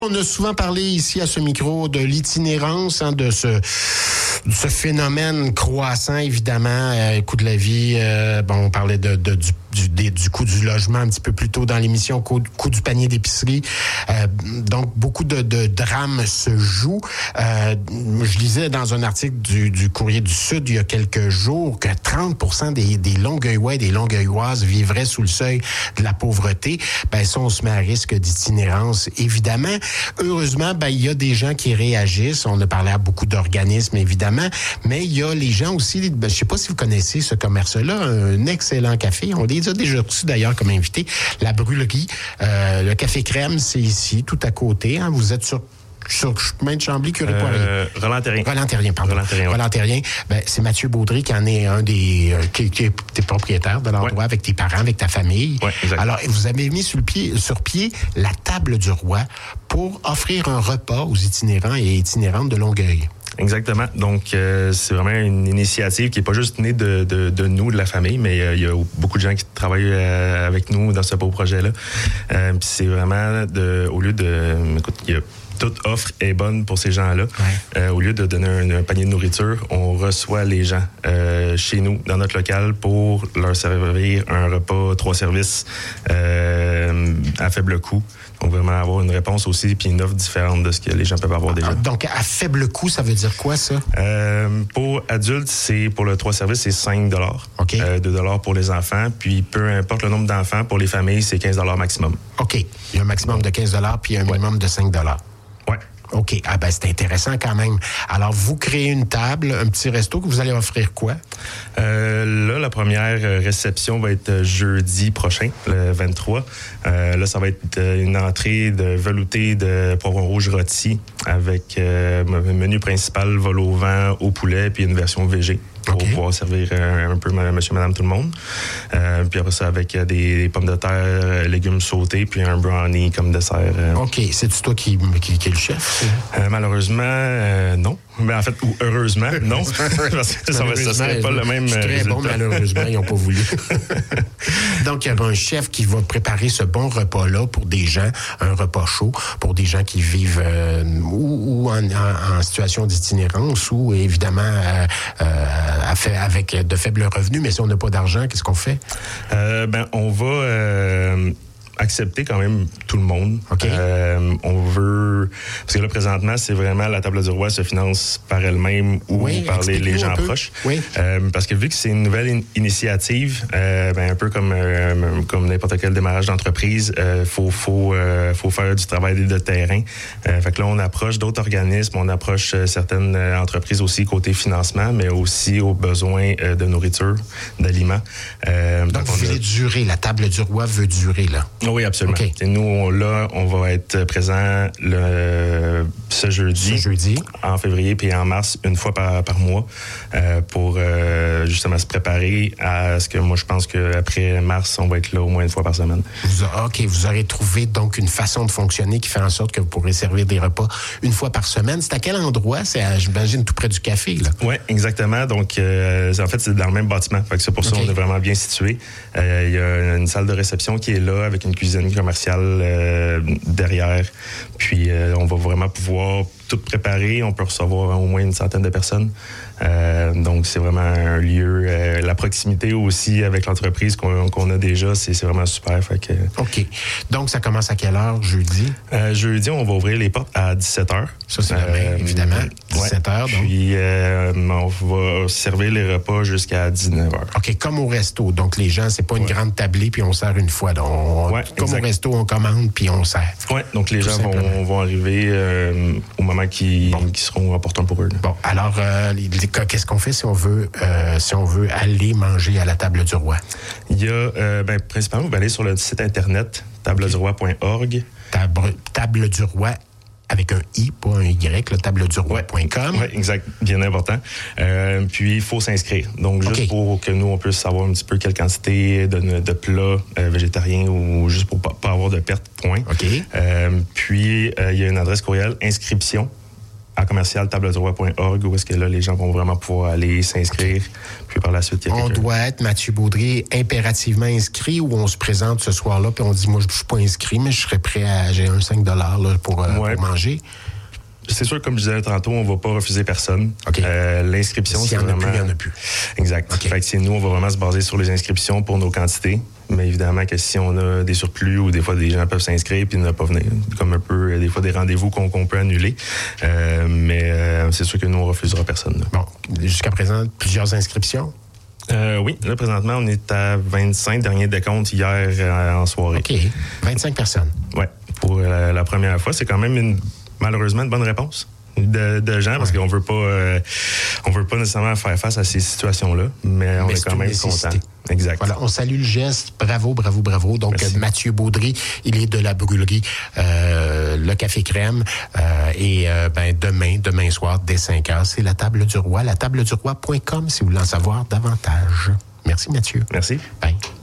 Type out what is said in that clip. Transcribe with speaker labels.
Speaker 1: On a souvent parlé ici à ce micro de l'itinérance, de ce phénomène croissant, évidemment, coût de la vie. On parlait du coût du logement un petit peu plus tôt dans l'émission, coût du panier d'épicerie. Donc, beaucoup de drames se jouent. Je lisais dans un article du Courrier du Sud il y a quelques jours que 30% des Longueuillois et des Longueuilloises vivraient sous le seuil de la pauvreté. Ça, on se met à risque d'itinérance, évidemment. Heureusement, il y a des gens qui réagissent. On a parlé à beaucoup d'organismes, évidemment, mais il y a les gens aussi, je ne sais pas si vous connaissez ce commerce-là, un excellent café. On les a déjà reçus d'ailleurs comme invités. La Brûlerie, le Café Crème, c'est ici, tout à côté. Hein. Vous êtes sur chemin de Chambly, Curé-Poirier. Roland Terrien. C'est Mathieu Baudry qui en est un des qui est propriétaire de l'endroit avec tes parents, avec ta famille.
Speaker 2: Ouais, exact.
Speaker 1: Alors, vous avez mis sur pied la Table du Roi pour offrir un repas aux itinérants et itinérantes de Longueuil.
Speaker 2: Exactement. Donc, c'est vraiment une initiative qui n'est pas juste née de nous, de la famille, mais il y a beaucoup de gens qui travaillent avec nous dans ce beau projet-là. Puis c'est vraiment au lieu de... Écoute, toute offre est bonne pour ces gens-là. Ouais. Au lieu de donner un panier de nourriture, on reçoit les gens chez nous, dans notre local, pour leur servir un repas 3 services à faible coût. Donc, vraiment avoir une réponse aussi, puis une offre différente de ce que les gens peuvent avoir déjà.
Speaker 1: Donc, à faible coût, ça veut dire quoi, ça?
Speaker 2: Pour adultes, pour le 3 services, c'est 5 $.
Speaker 1: OK.
Speaker 2: 2 $ pour les enfants. Puis, peu importe le nombre d'enfants, pour les familles, c'est 15 $ maximum.
Speaker 1: OK. Il y a un maximum de 15 $ puis un minimum de 5 $.
Speaker 2: Ouais.
Speaker 1: OK. C'est intéressant quand même. Alors, vous créez une table, un petit resto que vous allez offrir quoi?
Speaker 2: Là, la première réception va être jeudi prochain, le 23. Là, ça va être une entrée de velouté de poivron rouge rôti avec menu principal vol au vent, au poulet, puis une version végé. Pour pouvoir servir un peu monsieur, madame, tout le monde. Puis après ça, avec des pommes de terre, légumes sautés, puis un brownie comme dessert.
Speaker 1: OK. C'est-tu toi qui est le chef?
Speaker 2: Malheureusement, non. Mais en fait, ou heureusement, non. Parce que ça serait pas le même
Speaker 1: très
Speaker 2: résultat.
Speaker 1: bon, malheureusement, ils n'ont pas voulu. Donc, il y aura un chef qui va préparer ce bon repas-là pour des gens, un repas chaud, pour des gens qui vivent ou en situation d'itinérance ou, évidemment, avec de faibles revenus. Mais si on n'a pas d'argent, qu'est-ce qu'on fait?
Speaker 2: On va... accepter quand même tout le monde.
Speaker 1: Okay.
Speaker 2: On veut... Parce que là, présentement, c'est vraiment la Table du Roi se finance par elle-même ou par les gens proches.
Speaker 1: Oui.
Speaker 2: Parce que vu que c'est une nouvelle initiative, un peu comme n'importe quel démarrage d'entreprise, faut faire du travail de terrain. Fait que là, on approche d'autres organismes, on approche certaines entreprises aussi côté financement, mais aussi aux besoins de nourriture, d'aliments.
Speaker 1: Donc vous voulez durer. La Table du Roi veut durer, là.
Speaker 2: Oui, absolument. Okay. Et nous, on va être présents ce jeudi, en février puis en mars, une fois par mois, pour justement se préparer à ce que moi, je pense qu'après mars, on va être là au moins une fois par semaine.
Speaker 1: OK. Vous aurez trouvé donc une façon de fonctionner qui fait en sorte que vous pourrez servir des repas une fois par semaine. C'est à quel endroit? C'est, j'imagine, tout près du café, là.
Speaker 2: Oui, exactement. Donc, en fait, c'est dans le même bâtiment. Fait que c'est pour ça qu'on est vraiment bien situé. Il y a une salle de réception qui est là avec une cuisine commerciale derrière. Puis, on va vraiment pouvoir tout préparer. On peut recevoir au moins une centaine de personnes. Donc, c'est vraiment un lieu. La proximité aussi avec l'entreprise qu'on a déjà, c'est vraiment super. Fait que...
Speaker 1: OK. Donc, ça commence à quelle heure, jeudi?
Speaker 2: Jeudi, on va ouvrir les portes à 17h.
Speaker 1: Ça, c'est demain, évidemment. 17h.
Speaker 2: Ouais. Puis, on va servir les repas jusqu'à 19h.
Speaker 1: OK, comme au resto. Donc, les gens, c'est pas une grande tablée, puis on sert une fois. Donc, comme au resto, on commande, puis on sert.
Speaker 2: Oui, donc les gens vont arriver au moment qui seront opportuns pour eux. Là.
Speaker 1: Bon, alors, qu'est-ce qu'on fait si on veut aller manger à la Table du Roi?
Speaker 2: Il y a, principalement, vous allez sur le site internet tableduroi.org.
Speaker 1: Table du Roi avec un I, pas un Y, le tableduroi.com.
Speaker 2: Oui, exact, bien important. Puis, il faut s'inscrire. Donc, juste pour que nous, on puisse savoir un petit peu quelle quantité de plats végétariens ou juste pour pas avoir de perte, point.
Speaker 1: OK.
Speaker 2: Puis, il y a une adresse courriel, inscription à commercial-tableduroi.org, où est-ce que là, les gens vont vraiment pouvoir aller s'inscrire. Puis par la suite, il y a
Speaker 1: On doit être, Mathieu Baudry, impérativement inscrit, ou on se présente ce soir-là, puis on dit, moi, je suis pas inscrit, mais je serais prêt à... J'ai un 5 $ là, pour manger.
Speaker 2: C'est sûr, comme je disais tantôt, on va pas refuser personne.
Speaker 1: Okay.
Speaker 2: L'inscription,
Speaker 1: c'est vraiment... il y en a plus.
Speaker 2: Exact. Okay. Fait que nous, on va vraiment se baser sur les inscriptions pour nos quantités. Mais évidemment que si on a des surplus ou des fois des gens peuvent s'inscrire puis ne pas venir, comme un peu des fois des rendez-vous qu'on peut annuler. Mais c'est sûr que nous, on refusera personne. Là.
Speaker 1: Bon, jusqu'à présent, plusieurs inscriptions?
Speaker 2: Oui, là, présentement, on est à 25 derniers décomptes hier en soirée.
Speaker 1: OK. 25 personnes.
Speaker 2: Oui. Pour la première fois, c'est quand même malheureusement une bonne réponse de gens parce qu'on veut pas nécessairement faire face à ces situations-là, mais on est quand même content. Exact.
Speaker 1: Voilà, on salue le geste. Bravo, bravo, bravo. Donc, merci. Mathieu Baudry, il est de la brûlerie Le Café Crème. Et demain soir, dès 5h, c'est la Table du Roi. latableduroi.com si vous voulez en savoir davantage. Merci, Mathieu.
Speaker 2: Merci.
Speaker 1: Bye.